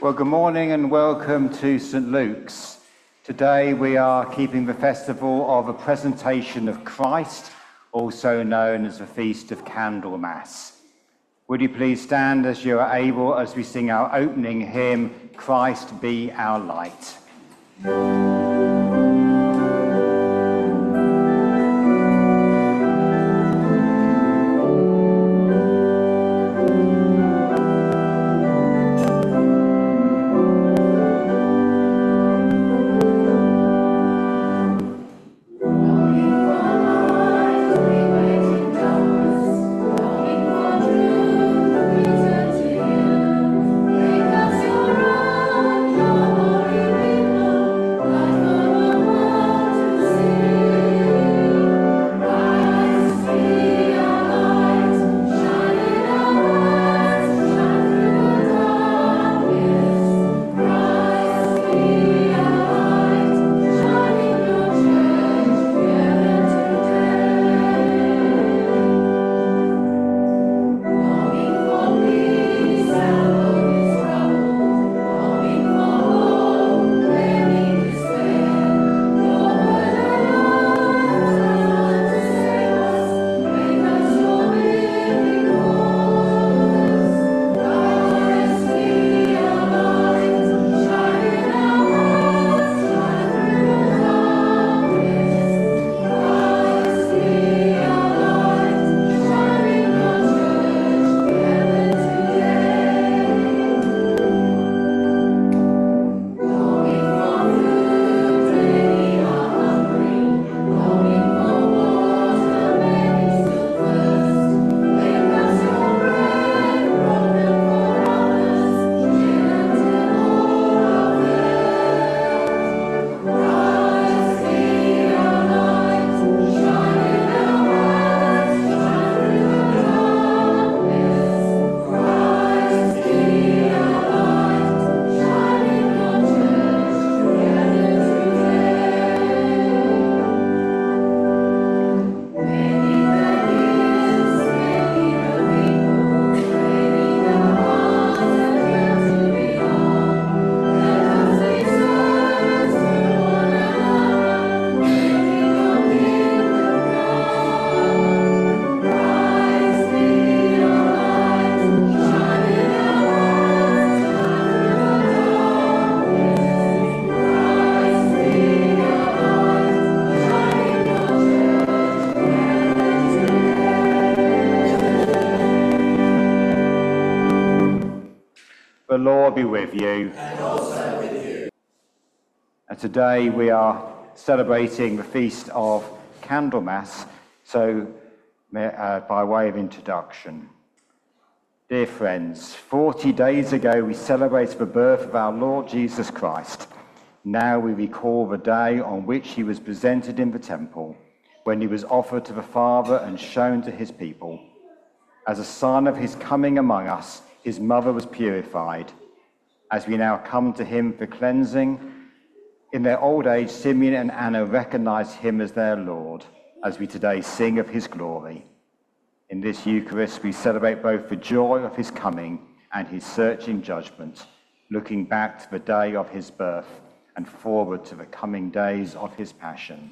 Well, good morning and welcome to St. Luke's. Today we are keeping the festival of the Presentation of Christ, also known as the Feast of Candlemas. Would you please stand as you are able as we sing our opening hymn, Christ Be Our Light. The Lord be with you. And also with you. And today we are celebrating the Feast of Candlemas, so by way of introduction. Dear friends, 40 days ago we celebrated the birth of our Lord Jesus Christ. Now we recall the day on which he was presented in the temple, when he was offered to the Father and shown to his people. As a sign of his coming among us, his mother was purified. As we now come to him for cleansing, in their old age, Simeon and Anna recognized him as their Lord, as we today sing of his glory. In this Eucharist, we celebrate both the joy of his coming and his searching judgment, looking back to the day of his birth and forward to the coming days of his passion.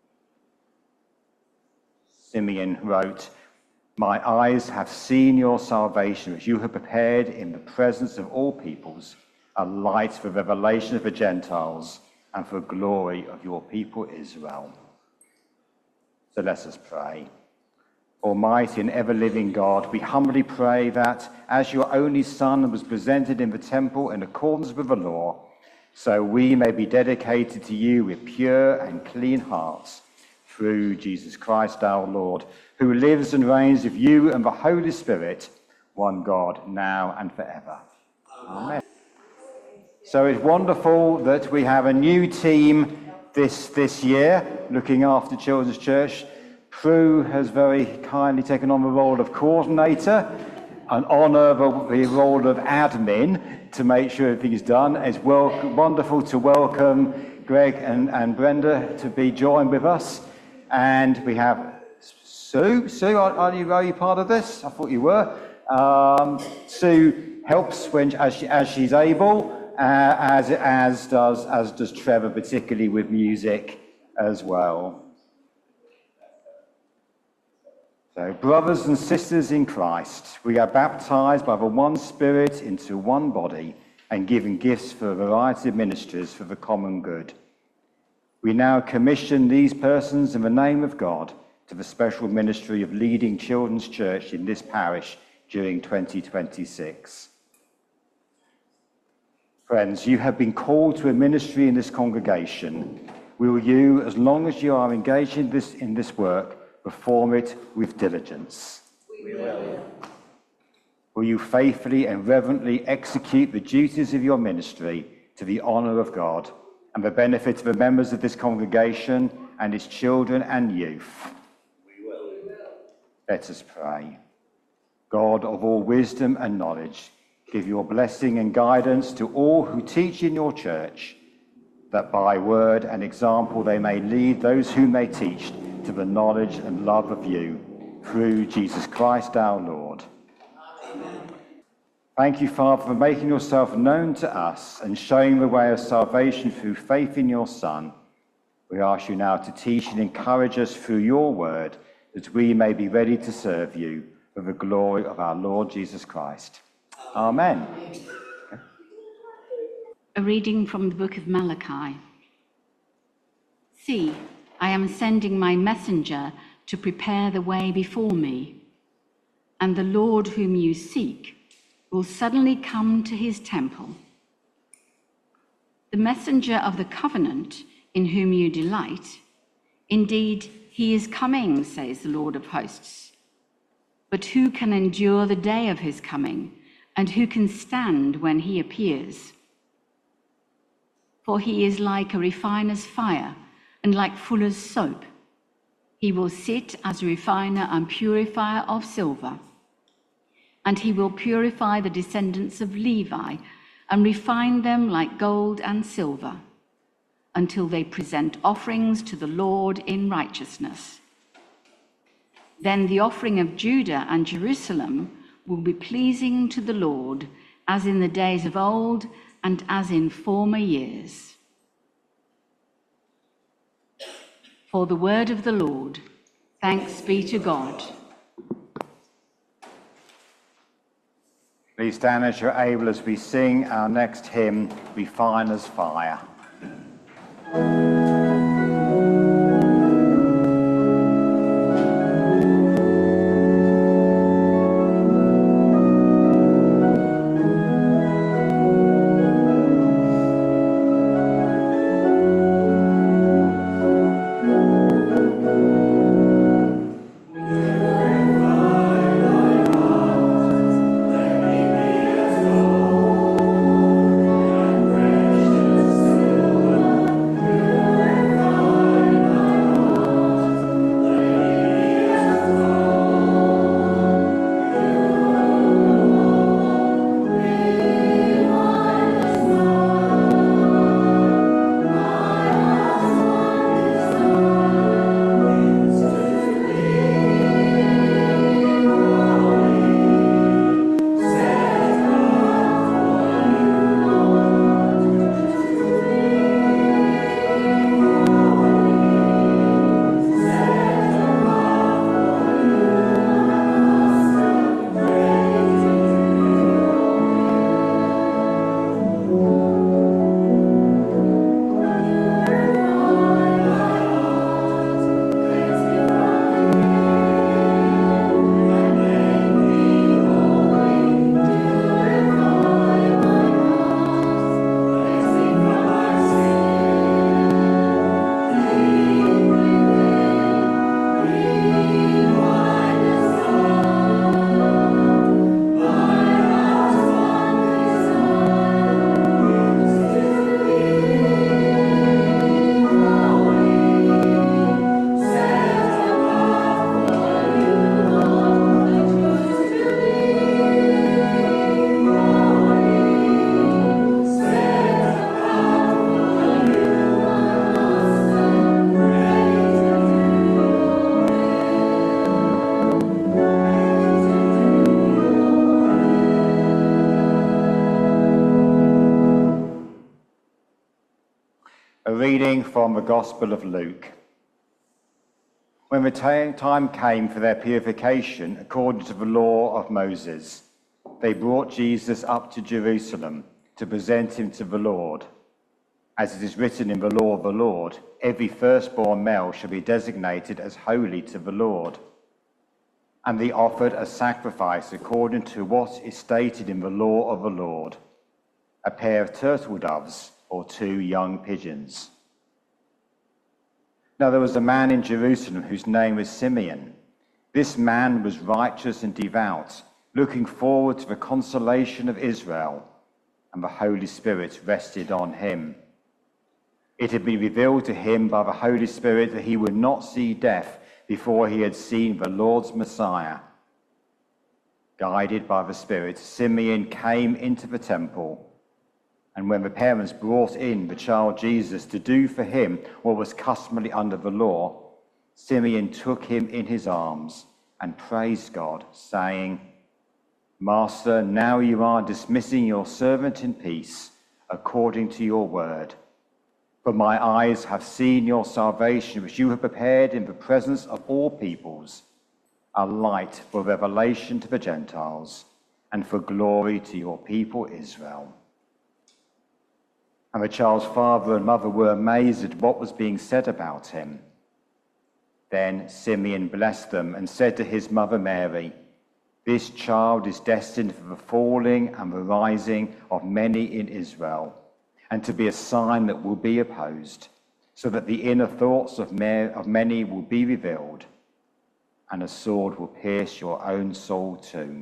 Simeon wrote, "My eyes have seen your salvation, which you have prepared in the presence of all peoples, a light for revelation of the Gentiles and for glory of your people Israel." So let us pray. Almighty and ever-living God, we humbly pray that as your only Son was presented in the temple in accordance with the law, so we may be dedicated to you with pure and clean hearts, through Jesus Christ our Lord, who lives and reigns with you and the Holy Spirit, one God, now and forever. Amen. So it's wonderful that we have a new team this year looking after Children's Church. Prue has very kindly taken on the role of coordinator and honour the role of admin to make sure everything is done. It's wonderful to welcome Greg and Brenda to be joined with us. And we have Sue, are you part of this? I thought you were. Sue helps when as she's able, as does Trevor, particularly with music as well. So, brothers and sisters in Christ, we are baptized by the one Spirit into one body and given gifts for a variety of ministries for the common good. We now commission these persons in the name of God to the special ministry of leading children's church in this parish during 2026. Friends, you have been called to a ministry in this congregation. Will you, as long as you are engaged in this work, perform it with diligence? We will. Will you faithfully and reverently execute the duties of your ministry to the honour of God and the benefit of the members of this congregation and its children and youth? We will. Let us pray. God of all wisdom and knowledge, give your blessing and guidance to all who teach in your church, that by word and example they may lead those whom they teach to the knowledge and love of you, through Jesus Christ our Lord. Amen. Thank you, Father, for making yourself known to us and showing the way of salvation through faith in your Son. We ask you now to teach and encourage us through your word, that we may be ready to serve you for the glory of our Lord Jesus Christ. Amen. A reading from the book of Malachi. See, I am sending my messenger to prepare the way before me, and the Lord whom you seek will suddenly come to his temple. The messenger of the covenant in whom you delight, indeed, he is coming, says the Lord of hosts. But who can endure the day of his coming, and who can stand when he appears? For he is like a refiner's fire and like fuller's soap. He will sit as a refiner and purifier of silver. And he will purify the descendants of Levi and refine them like gold and silver, until they present offerings to the Lord in righteousness. Then the offering of Judah and Jerusalem will be pleasing to the Lord, as in the days of old and as in former years. For the word of the Lord, thanks be to God. Please stand as you're able as we sing our next hymn, Refiner's Fire. Amen. A reading from the Gospel of Luke. When the time came for their purification, according to the law of Moses, they brought Jesus up to Jerusalem to present him to the Lord. As it is written in the law of the Lord, every firstborn male shall be designated as holy to the Lord. And they offered a sacrifice according to what is stated in the law of the Lord, a pair of turtle doves or 2 young pigeons. Now there was a man in Jerusalem whose name was Simeon. This man was righteous and devout, looking forward to the consolation of Israel, and the Holy Spirit rested on him. It had been revealed to him by the Holy Spirit that he would not see death before he had seen the Lord's Messiah. Guided by the Spirit, Simeon came into the temple, and when the parents brought in the child Jesus to do for him what was customary under the law, Simeon took him in his arms and praised God, saying, "Master, now you are dismissing your servant in peace, according to your word. For my eyes have seen your salvation, which you have prepared in the presence of all peoples, a light for revelation to the Gentiles, and for glory to your people Israel." And the child's father and mother were amazed at what was being said about him. Then Simeon blessed them and said to his mother Mary, "This child is destined for the falling and the rising of many in Israel, and to be a sign that will be opposed, so that the inner thoughts of many will be revealed, and a sword will pierce your own soul too."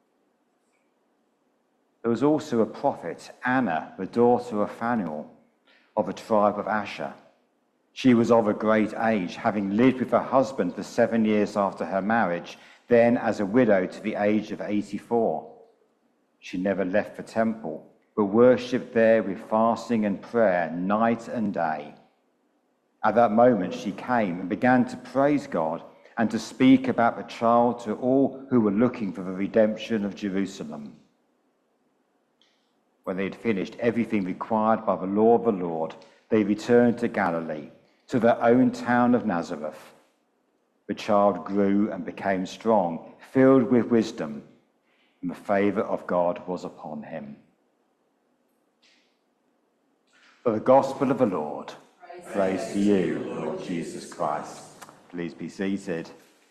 There was also a prophet, Anna, the daughter of Phanuel, of the tribe of Asher. She was of a great age, having lived with her husband for 7 years after her marriage, then as a widow to the age of 84. She never left the temple, but worshipped there with fasting and prayer night and day. At that moment she came and began to praise God and to speak about the child to all who were looking for the redemption of Jerusalem. When they had finished everything required by the law of the Lord, they returned to Galilee, to their own town of Nazareth. The child grew and became strong, filled with wisdom, and the favor of God was upon him. For the gospel of the Lord, praise to you, Lord Jesus Christ. Please be seated.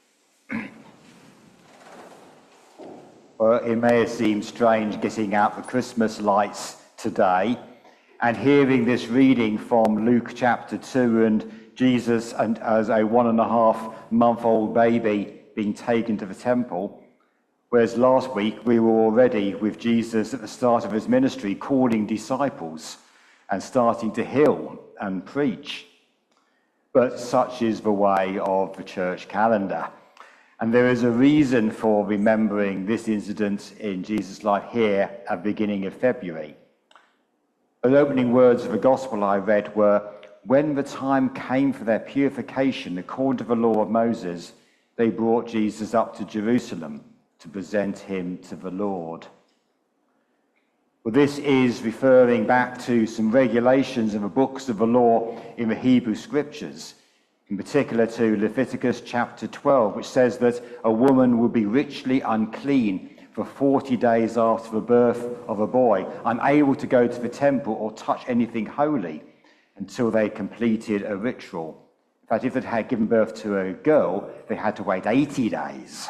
Well, it may have seemed strange getting out the Christmas lights today and hearing this reading from Luke chapter 2 and Jesus and as a 1.5-month-old baby being taken to the temple, whereas last week we were already with Jesus at the start of his ministry calling disciples and starting to heal and preach. But such is the way of the church calendar. And there is a reason for remembering this incident in Jesus' life here at the beginning of February. The opening words of the gospel I read were, "When the time came for their purification, according to the law of Moses, they brought Jesus up to Jerusalem to present him to the Lord." Well, this is referring back to some regulations in the books of the law in the Hebrew scriptures, in particular to Leviticus chapter 12, which says that a woman will be ritually unclean for 40 days after the birth of a boy, unable to go to the temple or touch anything holy until they completed a ritual. In fact, if they had given birth to a girl, they had to wait 80 days.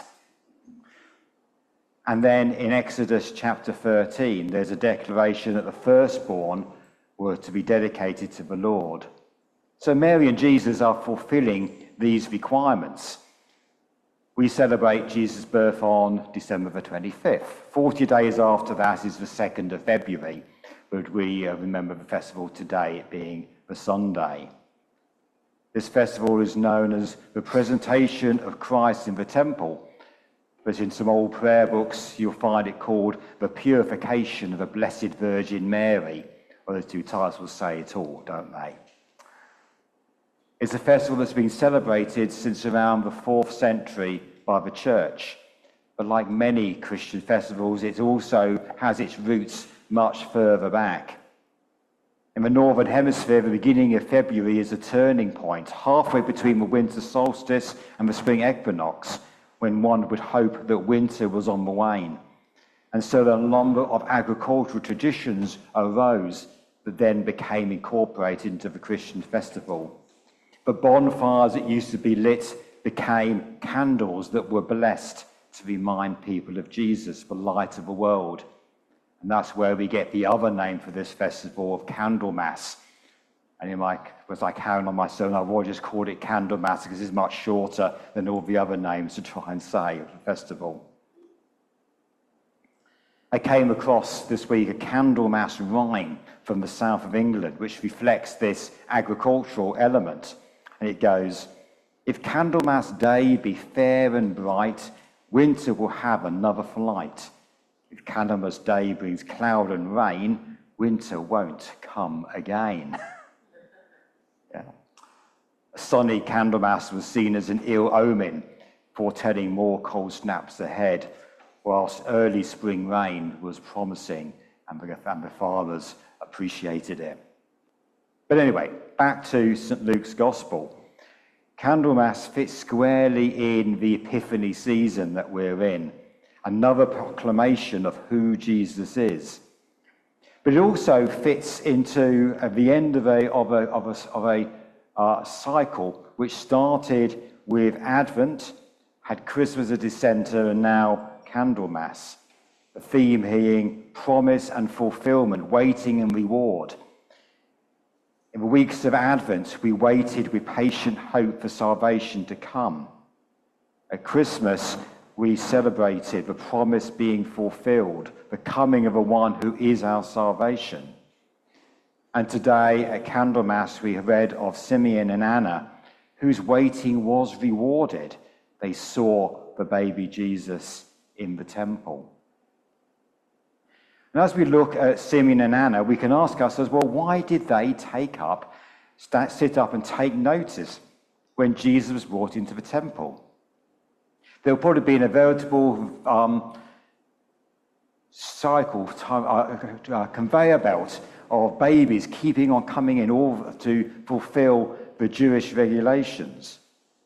And then in Exodus chapter 13, there's a declaration that the firstborn were to be dedicated to the Lord. So Mary and Jesus are fulfilling these requirements. We celebrate Jesus' birth on December the 25th. 40 days after that is the 2nd of February, but we remember the festival today, it being the Sunday. This festival is known as the presentation of Christ in the temple, but in some old prayer books you'll find it called the purification of the Blessed Virgin Mary. Well, those two titles say it all, don't they? It's a festival that's been celebrated since around the 4th century by the Church. But like many Christian festivals, it also has its roots much further back. In the Northern Hemisphere, the beginning of February is a turning point, halfway between the winter solstice and the spring equinox, when one would hope that winter was on the wane. And so a number of agricultural traditions arose that then became incorporated into the Christian festival. The bonfires that used to be lit became candles that were blessed to remind people of Jesus, the light of the world. And that's where we get the other name for this festival of Candlemas. And as I carry on my sermon, I've always just called it Candlemas because it's much shorter than all the other names to try and say of the festival. I came across this week a Candlemas rhyme from the south of England, which reflects this agricultural element. And it goes, "If Candlemas day be fair and bright, winter will have another flight. If Candlemas day brings cloud and rain, winter won't come again." Yeah. A sunny Candlemas was seen as an ill omen, foretelling more cold snaps ahead, whilst early spring rain was promising, and the farmers appreciated it. But anyway, back to St. Luke's Gospel. Candlemas fits squarely in the Epiphany season that we're in, another proclamation of who Jesus is. But it also fits into the end of a cycle which started with Advent, had Christmas at its centre, and now Candlemas. The theme being promise and fulfillment, waiting and reward. In the weeks of Advent, we waited with patient hope for salvation to come. At Christmas, we celebrated the promise being fulfilled, the coming of the one who is our salvation. And today at Candlemas, we have read of Simeon and Anna, whose waiting was rewarded. They saw the baby Jesus in the temple. And as we look at Simeon and Anna, we can ask ourselves, well, why did they sit up and take notice when Jesus was brought into the temple? There would probably been a veritable conveyor belt of babies keeping on coming in all to fulfill the Jewish regulations.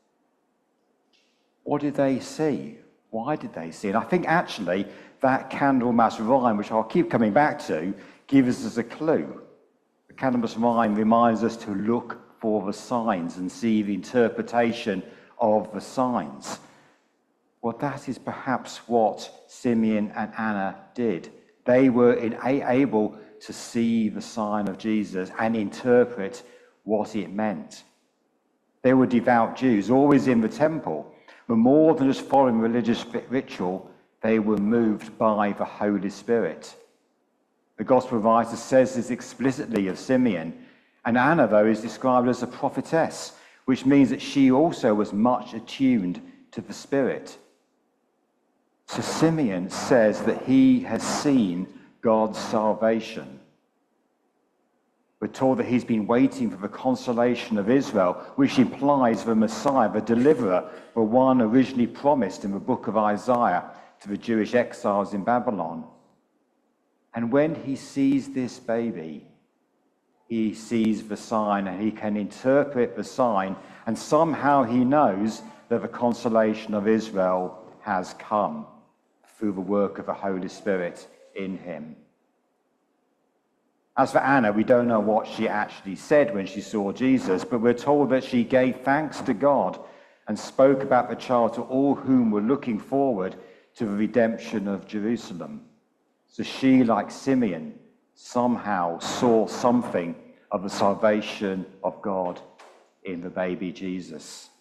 What did they see? Why did they see? And I think actually that Candlemas rhyme, which I'll keep coming back to, gives us a clue. The Candlemas rhyme reminds us to look for the signs and see the interpretation of the signs. Well, that is perhaps what Simeon and Anna did. They were able to see the sign of Jesus and interpret what it meant. They were devout Jews, always in the temple, but more than just following religious ritual, they were moved by the Holy Spirit. The Gospel writer says this explicitly of Simeon, and Anna, though, is described as a prophetess, which means that she also was much attuned to the Spirit. So Simeon says that he has seen God's salvation. We're told that he's been waiting for the consolation of Israel, which implies the Messiah, the deliverer, the one originally promised in the book of Isaiah to the Jewish exiles in Babylon. And when he sees this baby, he sees the sign and he can interpret the sign, and somehow he knows that the consolation of Israel has come through the work of the Holy Spirit in him. As for Anna, we don't know what she actually said when she saw Jesus, but we're told that she gave thanks to God and spoke about the child to all whom were looking forward to the redemption of Jerusalem. So she, like Simeon, somehow saw something of the salvation of God in the baby Jesus.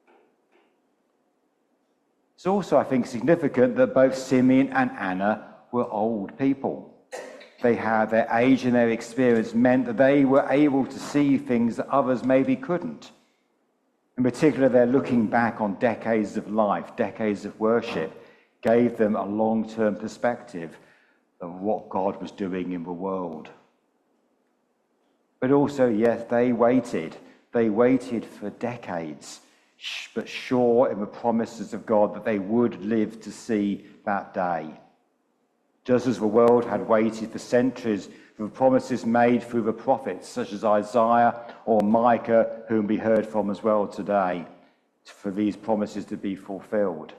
It's also, I think, significant that both Simeon and Anna were old people. They had their age and their experience meant that they were able to see things that others maybe couldn't. In particular, their looking back on decades of life, decades of worship, gave them a long-term perspective of what God was doing in the world. But also, yes, they waited. They waited for decades, but sure in the promises of God that they would live to see that day. just as the world had waited for centuries for the promises made through the prophets, such as Isaiah or Micah, whom we heard from as well today, for these promises to be fulfilled.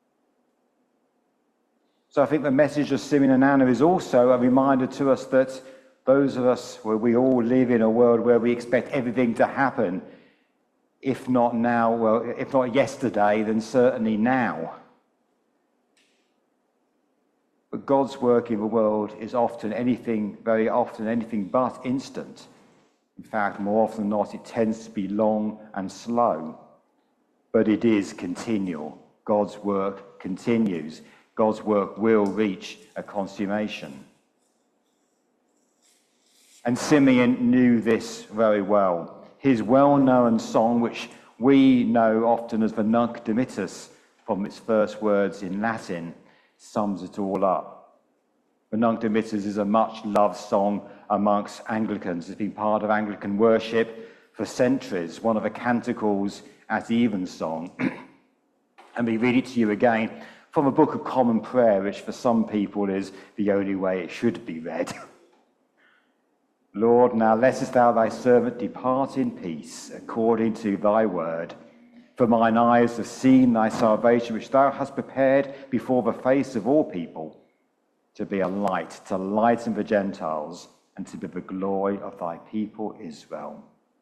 So I think the message of Simeon and Anna is also a reminder to us that those of us where we all live in a world where we expect everything to happen, if not now, well, if not yesterday, then certainly now. But God's work in the world is very often anything but instant. In fact, more often than not, it tends to be long and slow. But it is continual. God's work continues. God's work will reach a consummation. And Simeon knew this very well. His well-known song, which we know often as the Nunc Dimittis from its first words in Latin, sums it all up. The Nunc Dimittis is a much-loved song amongst Anglicans. It's been part of Anglican worship for centuries, one of the canticles at evensong. And we read it to you again from a Book of Common Prayer, which for some people is the only way it should be read. Lord, now lettest thou thy servant depart in peace, according to thy word. For mine eyes have seen thy salvation, which thou hast prepared before the face of all people, to be a light, to lighten the Gentiles, and to be the glory of thy people Israel.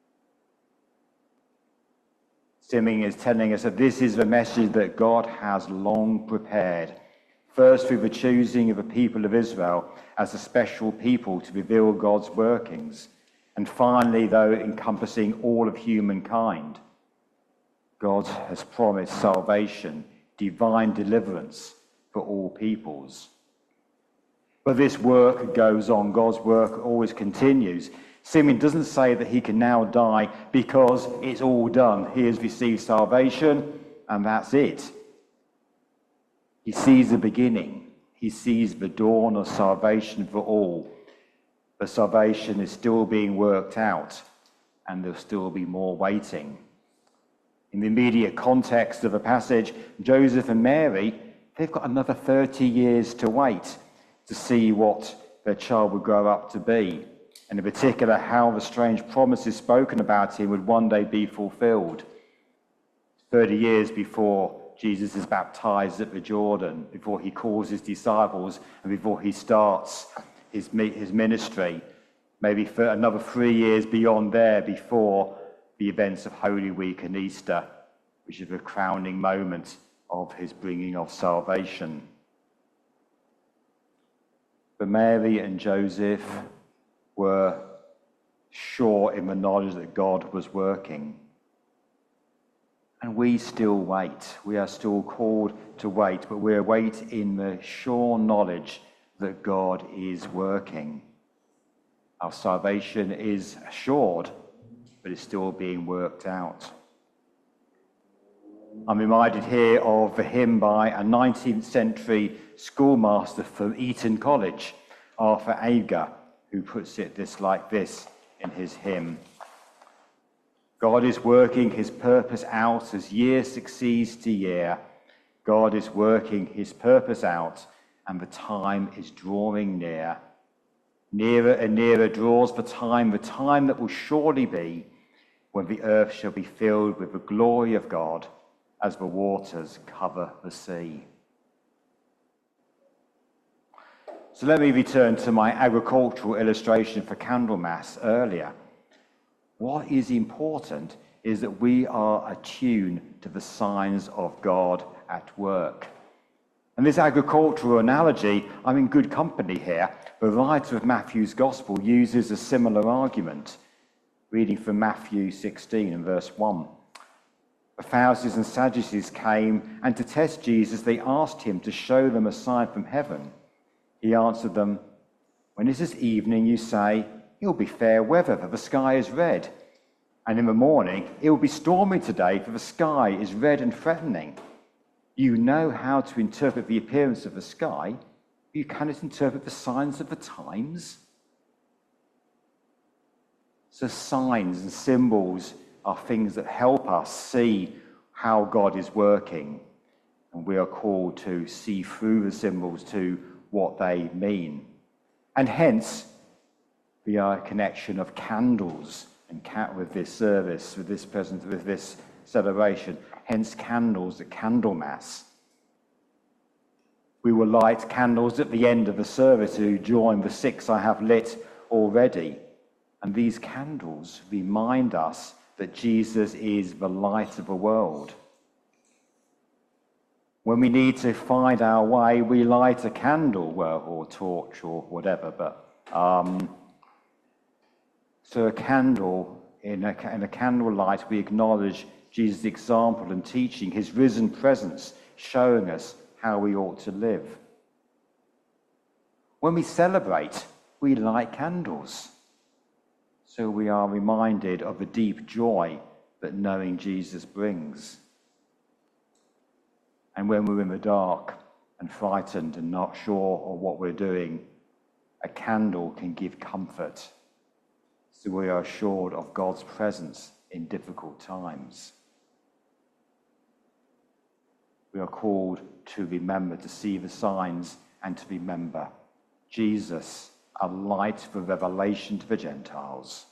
Simeon is telling us that this is the message that God has long prepared, first through the choosing of the people of Israel as a special people to reveal God's workings, and finally, though, encompassing all of humankind. God has promised salvation, divine deliverance for all peoples. But this work goes on. God's work always continues. Simeon doesn't say that he can now die because it's all done. He has received salvation and that's it. He sees the beginning. He sees the dawn of salvation for all. But salvation is still being worked out and there'll still be more waiting. In the immediate context of the passage, Joseph and Mary, they've got another 30 years to wait to see what their child would grow up to be, and in particular how the strange promises spoken about him would one day be fulfilled. 30 years before Jesus is baptized at the Jordan, before he calls his disciples, and before he starts his ministry, maybe for another 3 years beyond there before the events of Holy Week and Easter, which is the crowning moment of his bringing of salvation. But Mary and Joseph were sure in the knowledge that God was working. And we still wait. We are still called to wait, but we wait in the sure knowledge that God is working. Our salvation is assured, but it's still being worked out. I'm reminded here of a hymn by a 19th century schoolmaster from Eton College, Arthur Agar, who puts it like this in his hymn. God is working his purpose out as year succeeds to year. God is working his purpose out, and the time is drawing near. Nearer and nearer draws the time that will surely be when the earth shall be filled with the glory of God as the waters cover the sea. So let me return to my agricultural illustration for Candlemas earlier. What is important is that we are attuned to the signs of God at work. And this agricultural analogy, I'm in good company here. The writer of Matthew's Gospel uses a similar argument. Reading from Matthew 16 and verse 1. The Pharisees and Sadducees came, and to test Jesus, they asked him to show them a sign from heaven. He answered them, "When it is evening, you say, it will be fair weather, for the sky is red. And in the morning, it will be stormy today, for the sky is red and threatening. You know how to interpret the appearance of the sky, but you cannot interpret the signs of the times." So signs and symbols are things that help us see how God is working. And we are called to see through the symbols, to what they mean. And hence, the connection of candles and with this service, with this celebration, hence candles at Candlemas. We will light candles at the end of the service to join the 6 I have lit already. And these candles remind us that Jesus is the light of the world. When we need to find our way, we light a candle, or torch, or whatever. But so a candle, in a candle light, we acknowledge Jesus' example and teaching, his risen presence, showing us how we ought to live. When we celebrate, we light candles. So we are reminded of the deep joy that knowing Jesus brings. And when we're in the dark and frightened and not sure of what we're doing, a candle can give comfort. So we are assured of God's presence in difficult times. We are called to remember, to see the signs, and to remember Jesus, a light for revelation to the Gentiles.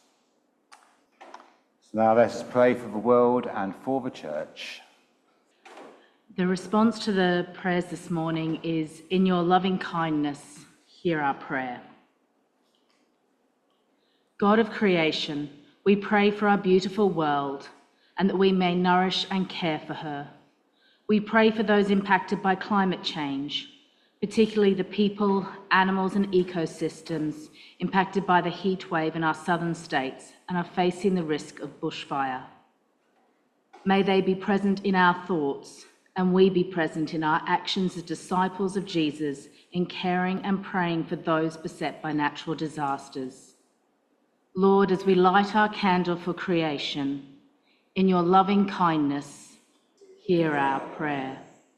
So now let's pray for the world and for the church. The response to the prayers this morning is, in your loving kindness, hear our prayer. God of creation, we pray for our beautiful world and that we may nourish and care for her. We pray for those impacted by climate change, particularly the people, animals and ecosystems impacted by the heat wave in our southern states and are facing the risk of bushfire. May they be present in our thoughts, and we be present in our actions as disciples of Jesus in caring and praying for those beset by natural disasters. Lord, as we light our candle for creation, in your loving kindness, hear our prayer.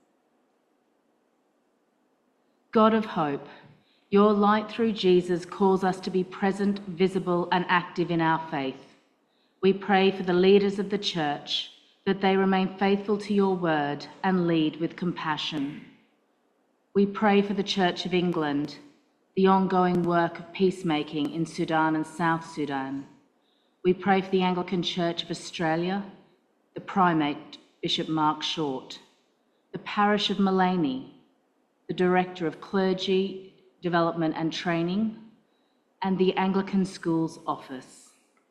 God of hope, your light through Jesus calls us to be present, visible, and active in our faith. We pray for the leaders of the church, that they remain faithful to your word and lead with compassion. We pray for the Church of England, the ongoing work of peacemaking in Sudan and South Sudan. We pray for the Anglican Church of Australia, the Primate, Bishop Mark Short, the Parish of Mullaney, the Director of Clergy, Development and Training, and the Anglican Schools Office.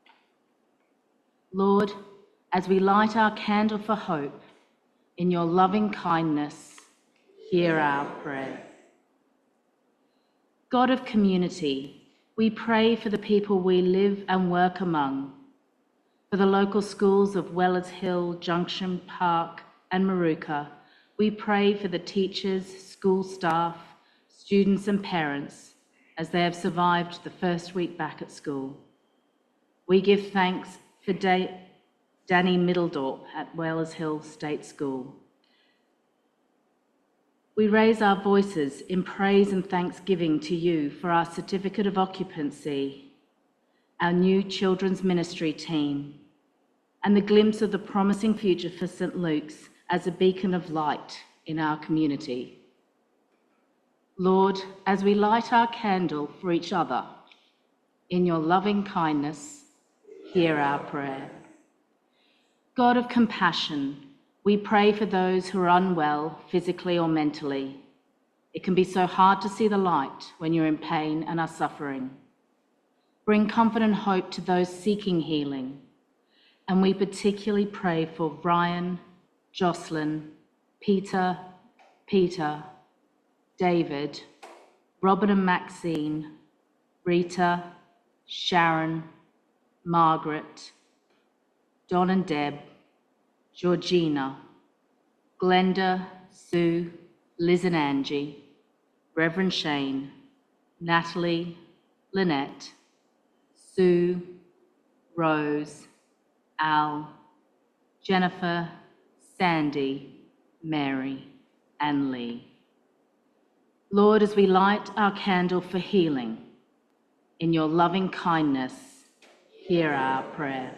Lord, as we light our candle for hope, in your loving kindness, hear our prayer. God of community, we pray for the people we live and work among, for the local schools of Wellers Hill, Junction Park, and Maruka. We pray for the teachers, school staff, students, and parents as they have survived the first week back at school. We give thanks for Danny Middledorp at Wellers Hill State School. We raise our voices in praise and thanksgiving to you for our certificate of occupancy, our new children's ministry team, and the glimpse of the promising future for St. Luke's as a beacon of light in our community. Lord, as we light our candle for each other, in your loving kindness, hear our prayer. God of compassion, we pray for those who are unwell, physically or mentally. It can be so hard to see the light when you're in pain and are suffering. Bring comfort and hope to those seeking healing. And we particularly pray for Ryan, Jocelyn, Peter, David, Robin and Maxine, Rita, Sharon, Margaret, Don and Deb, Georgina, Glenda, Sue, Liz and Angie, Reverend Shane, Natalie, Lynette, Sue, Rose, Al, Jennifer, Sandy, Mary, and Lee. Lord, as we light our candle for healing, in your loving kindness, hear our prayer.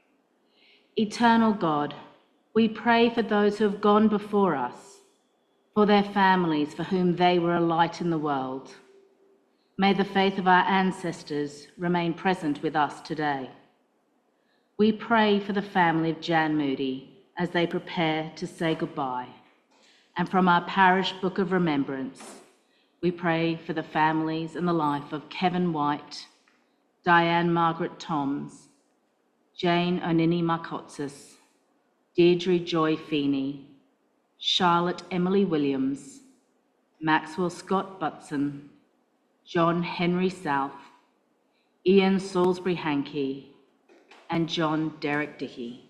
Eternal God, we pray for those who have gone before us, for their families for whom they were a light in the world. May the faith of our ancestors remain present with us today. We pray for the family of Jan Moody as they prepare to say goodbye. And from our parish book of remembrance, we pray for the families and the life of Kevin White, Diane Margaret Toms, Jane Onini Markotsis, Deirdre Joy Feeney, Charlotte Emily Williams, Maxwell Scott Butson, John Henry South, Ian Salisbury Hankey, and John Derek Dickey.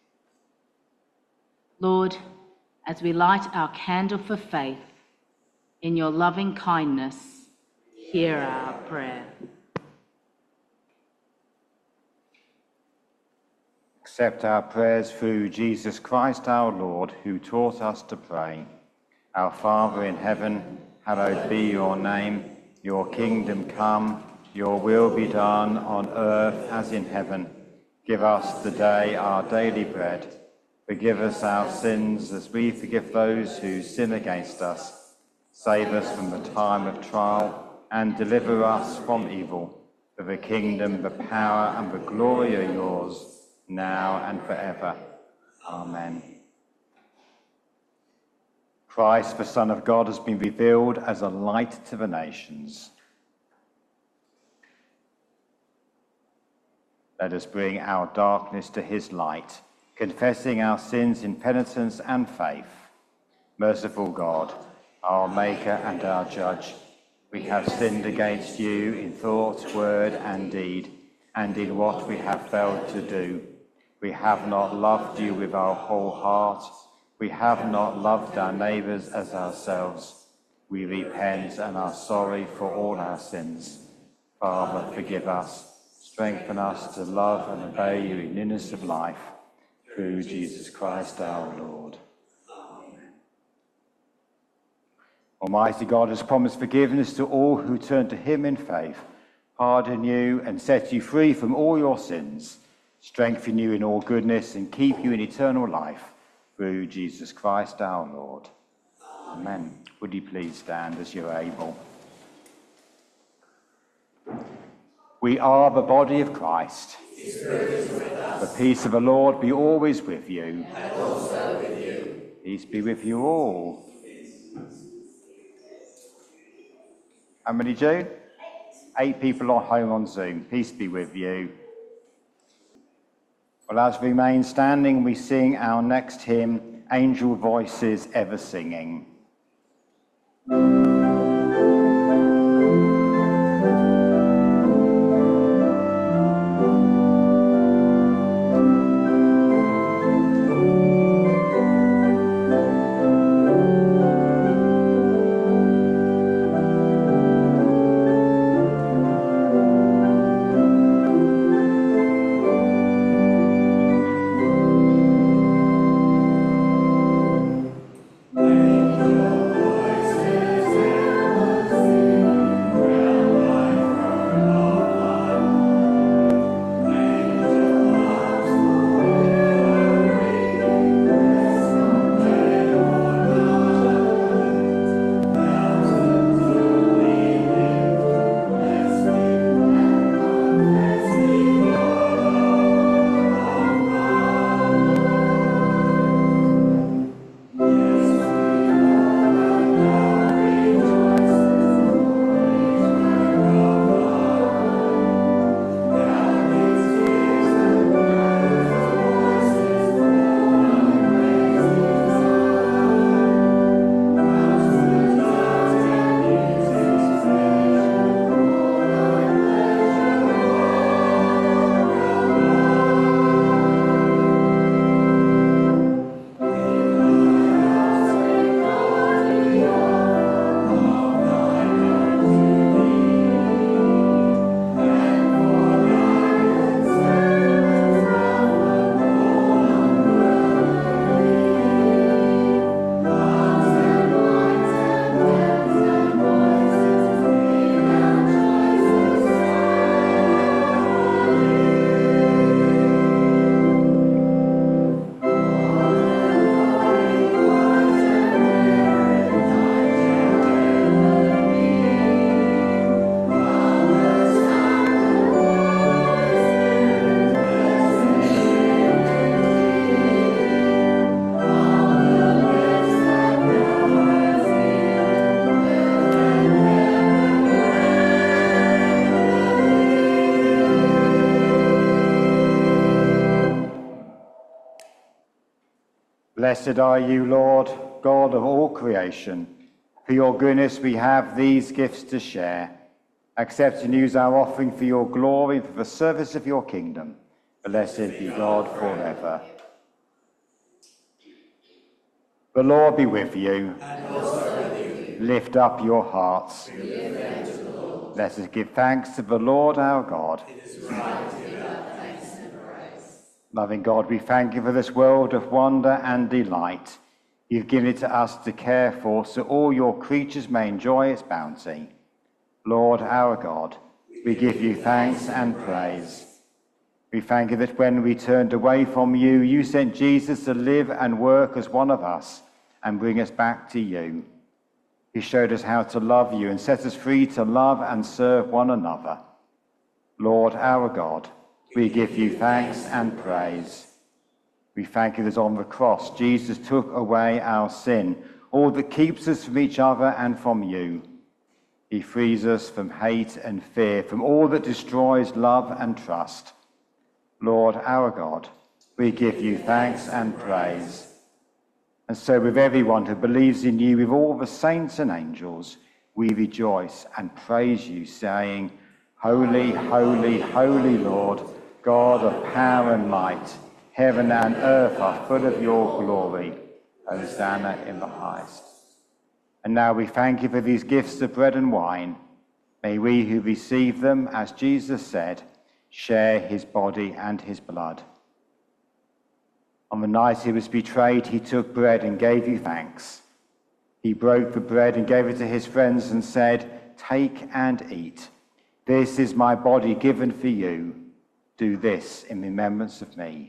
Lord, as we light our candle for faith, in your loving kindness, hear our prayer. Accept our prayers through Jesus Christ our Lord, who taught us to pray. Our Father in heaven, hallowed be your name. Your kingdom come, your will be done on earth as in heaven. Give us today our daily bread. Forgive us our sins as we forgive those who sin against us. Save us from the time of trial and deliver us from evil. For the kingdom, the power and the glory are yours, now and forever. Amen. Christ, the Son of God, has been revealed as a light to the nations. Let us bring our darkness to his light, confessing our sins in penitence and faith. Merciful God, our Maker and our Judge, we have sinned against you in thought, word, and deed, and in what we have failed to do. We have not loved you with our whole heart. We have not loved our neighbours as ourselves. We repent and are sorry for all our sins. Father, forgive us. Strengthen us to love and obey you in newness of life. Through Jesus Christ our Lord. Amen. Almighty God has promised forgiveness to all who turn to him in faith, pardon you and set you free from all your sins, strengthen you in all goodness and keep you in eternal life. Through Jesus Christ our Lord. Amen. Would you please stand as you're able? We are the body of Christ. The peace of the Lord be always with you. And also with you. Peace be with you all. How many, June? 8 people are home on Zoom. Peace be with you. Well, as we remain standing, we sing our next hymn, Angel Voices Ever Singing. Angel voices Blessed are you, Lord, God of all creation. For your goodness we have these gifts to share. Accept and use our offering for your glory and for the service of your kingdom. Blessed be God forever. The Lord be with you. And also with you. Lift up your hearts. We lift them to the Lord. Let us give thanks to the Lord our God. It is right to give our thanks and praise. Loving God, we thank you for this world of wonder and delight. You've given it to us to care for, so all your creatures may enjoy its bounty. Lord our God, we give you thanks and praise. We thank you that when we turned away from you, you sent Jesus to live and work as one of us and bring us back to you. He showed us how to love you and set us free to love and serve one another. Lord our God, we give you thanks and praise. We thank you that on the cross, Jesus took away our sin, all that keeps us from each other and from you. He frees us from hate and fear, from all that destroys love and trust. Lord our God, we give you thanks and praise. And so with everyone who believes in you, with all the saints and angels, we rejoice and praise you, saying, Holy, holy, holy Lord, God of power and might, heaven and earth are full of your glory. Hosanna in the highest. And now we thank you for these gifts of bread and wine. May we who receive them, as Jesus said, share his body and his blood. On the night he was betrayed, he took bread and gave you thanks. He broke the bread and gave it to his friends and said, Take and eat. This is my body given for you. Do this in remembrance of me.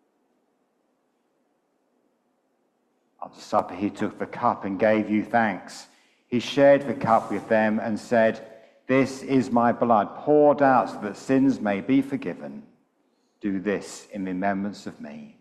After supper, he took the cup and gave you thanks. He shared the cup with them and said, This is my blood poured out so that sins may be forgiven. Do this in remembrance of me.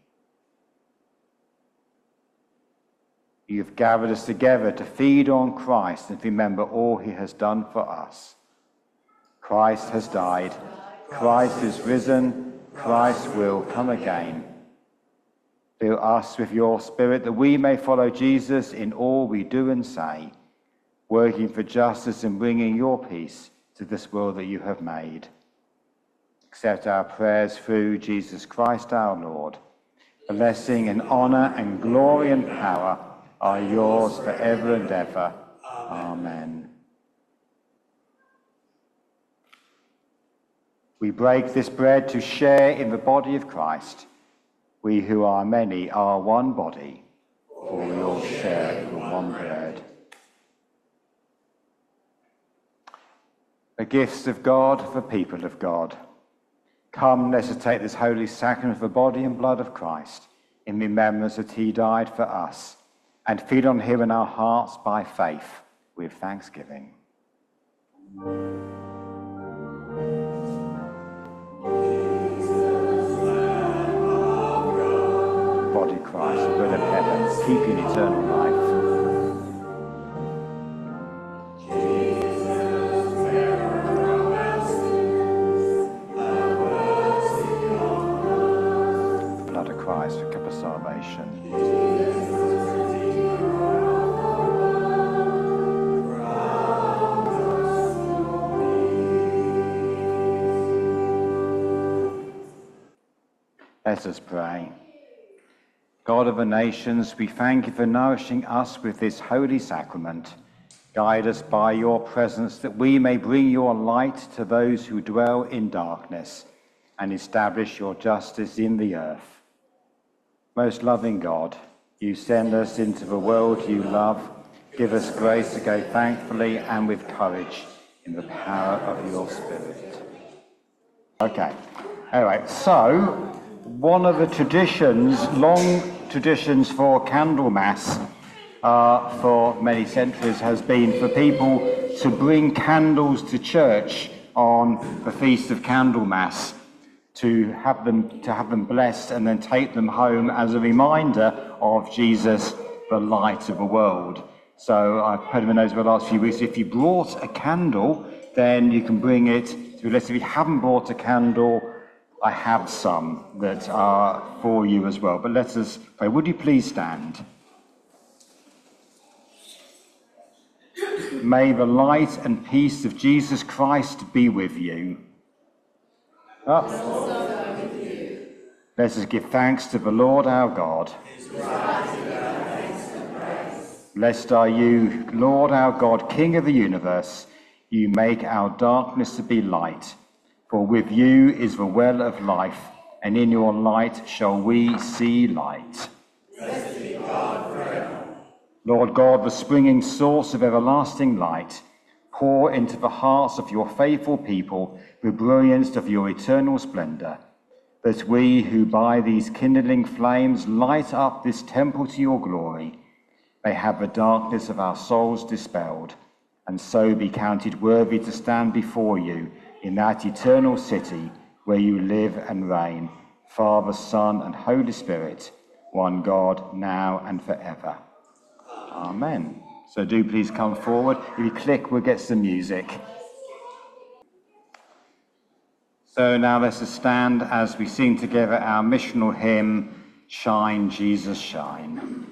You have gathered us together to feed on Christ and remember all he has done for us. Christ has died. Christ is risen. Christ will come again. Fill us with your Spirit that we may follow Jesus in all we do and say, working for justice and bringing your peace to this world that you have made. Accept our prayers through Jesus Christ our Lord. Blessing and honor and glory and power are yours forever and ever. Amen. We break this bread to share in the body of Christ. We who are many are one body, for we all share in one bread. The gifts of God, the people of God. Come, let us take this holy sacrament of the body and blood of Christ in remembrance that he died for us, and feed on him in our hearts by faith with thanksgiving. Body Christ, the bread of heaven, keep you in eternal life. The blood of Christ, the cup of salvation. Let us pray. God of the nations, we thank you for nourishing us with this holy sacrament. Guide us by your presence that we may bring your light to those who dwell in darkness and establish your justice in the earth. Most loving God, you send us into the world you love. Give us grace to go thankfully and with courage in the power of your Spirit. Okay, all right, so one of the traditions, long traditions for Candlemas for many centuries has been for people to bring candles to church on the Feast of Candlemas, to have them blessed and then take them home as a reminder of Jesus, the light of the world. So I've put in the notes for the last few weeks, if you brought a candle, then you can bring it to, let's say if you haven't brought a candle, I have some that are for you as well, but let us pray. Would you please stand? May the light and peace of Jesus Christ be with you. Up. Let us give thanks to the Lord our God. Blessed are you, Lord our God, King of the universe. You make our darkness to be light. For with you is the well of life, and in your light shall we see light. Blessed be God forever. Lord God, the springing source of everlasting light, pour into the hearts of your faithful people the brilliance of your eternal splendor, that we who by these kindling flames light up this temple to your glory may have the darkness of our souls dispelled, and so be counted worthy to stand before you in that eternal city where you live and reign, Father, Son, and Holy Spirit, one God, now and forever. Amen. So do please come forward. If you click, we'll get some music. So now let us stand as we sing together our missional hymn, Shine, Jesus, Shine.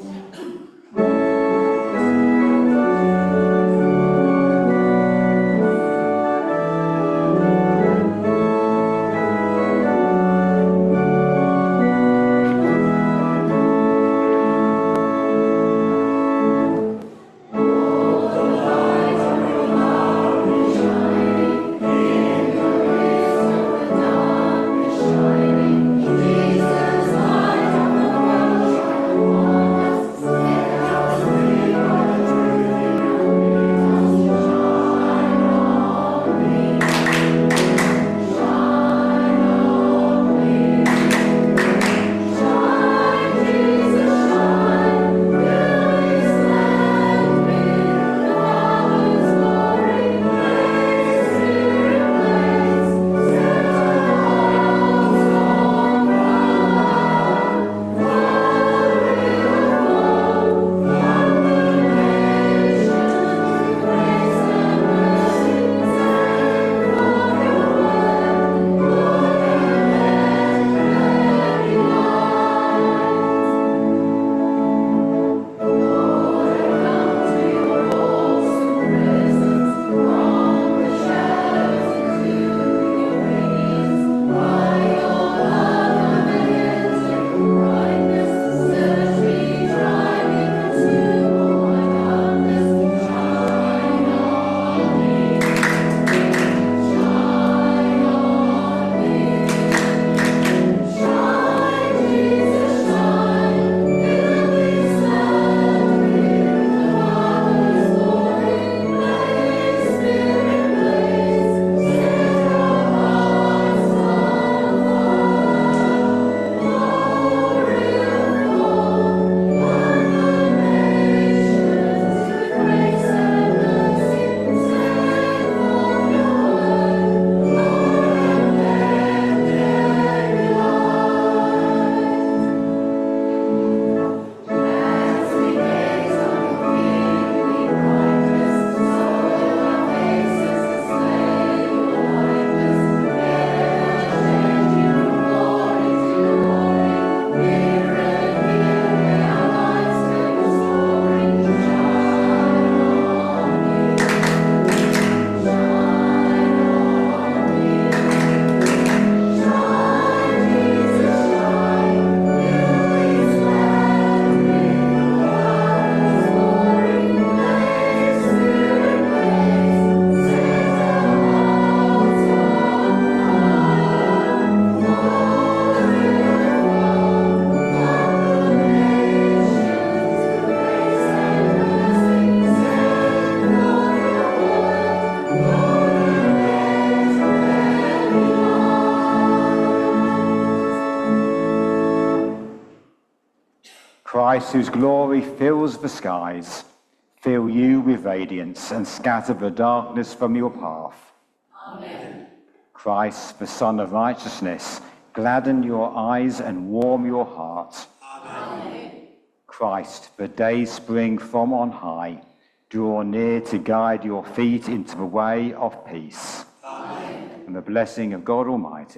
Christ, whose glory fills the skies, fill you with radiance and scatter the darkness from your path. Amen. Christ, the Son of Righteousness, gladden your eyes and warm your heart. Amen. Christ, the day spring from on high, draw near to guide your feet into the way of peace. Amen. And the blessing of God Almighty,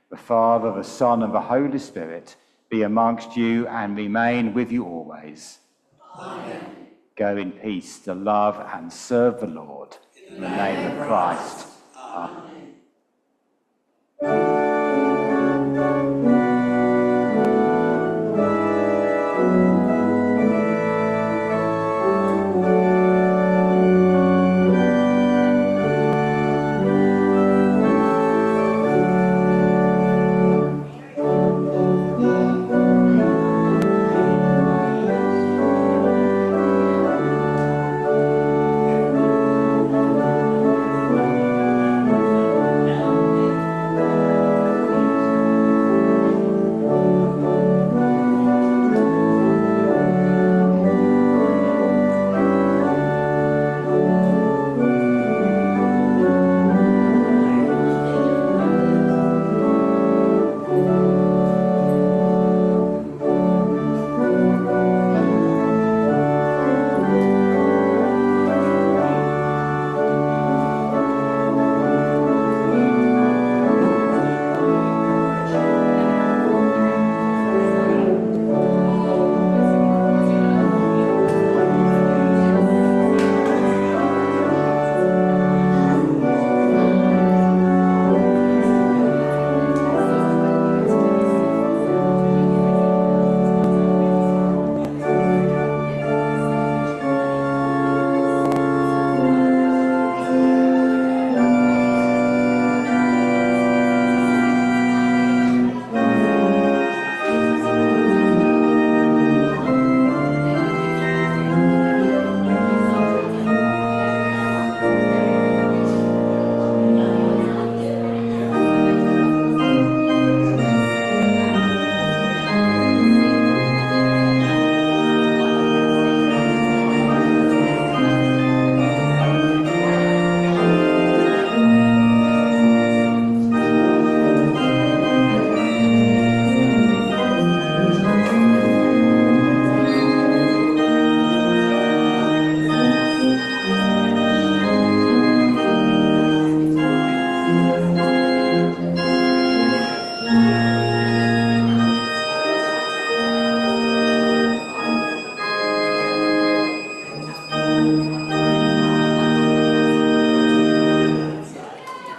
the Father, the Son, and the Holy Spirit be amongst you and remain with you always. Amen. Go in peace to love and serve the Lord. In the name of Christ. Amen.